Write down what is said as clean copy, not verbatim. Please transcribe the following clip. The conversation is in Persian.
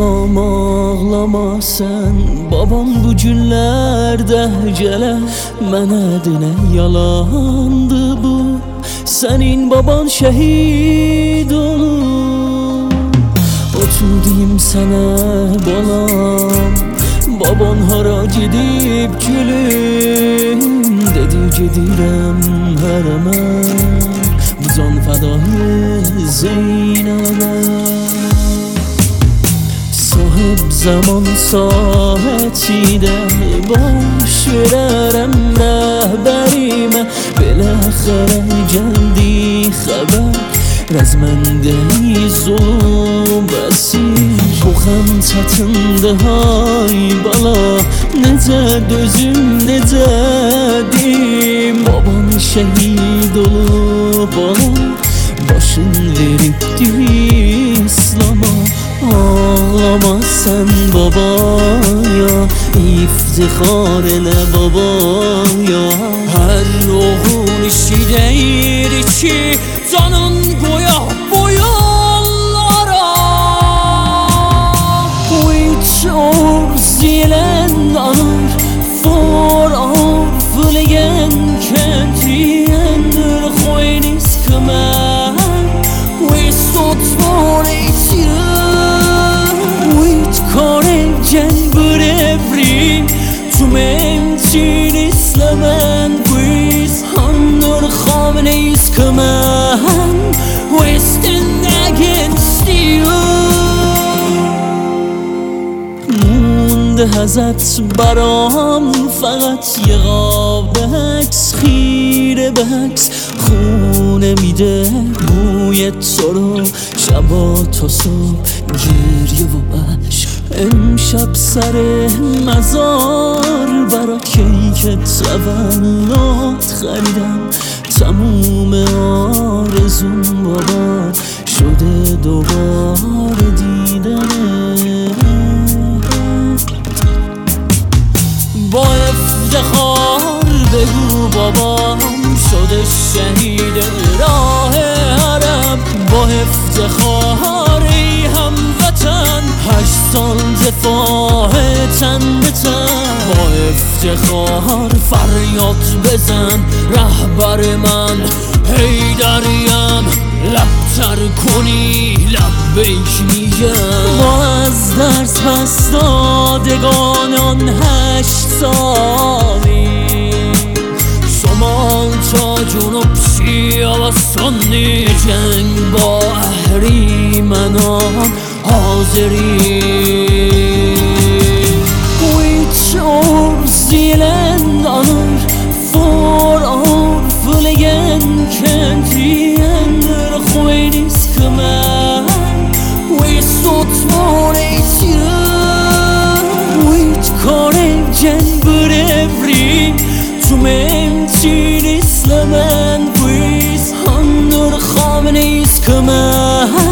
ağlama sen babam bu günlərdə gələ. Mənə denə yalandı bu, sənin baban şəhid olur. Otur deyim sənə balam, baban hara gedib gülüm. Dedi gedirəm hərəmə, bu can fədayı Zeynəbə. Sahib zaman saətidə baş verərəm rəhbərimə. Beləxərə gəldi xəbər, rəzməndəyiz o bəsir. Bu xəm çətindir hay bala, necə dözüm necə deyim. Baban şəhid olub bala, başın veribdir İslama. Ağlama sen babaya, iftixar elə babaya. Hər oğul işi deyir ki, canın qoya bu yollara. Which orzilen anır, for avfligen kentiyendir khoynis kmen. We stod for each برفری تو ممتین اسلامن بویز هندر خامنه ایست که من Western against you. مونده ازت برام فقط یه قاب عکس، خیره به عکس خونه میده بوی تو رو شبا تا صبح گریه و عشق. امشب سر مزار برا کیک تولد خریدم، تموم آرزون بابا شده دوباره دیدنه. با افتخار بگو بابام شده شهید راه حرم. با افتخار ای هموطن 8 سال دفاع تن به تن. با افتخار فریاد بزن رهبر من حیدریم. لبتر کنی لبیک میگم. ما از درس پس دادگانان 8 سالی، شمال تا جنوب شیعه و سنی. جنگ با اهریمنان حاضری. Which orzilen anır, for avfligen kentiyendir khoynis kmen. We stod for each which korevgen برفری تو ممتین اسلامن بویز هندر خامنه ایست که من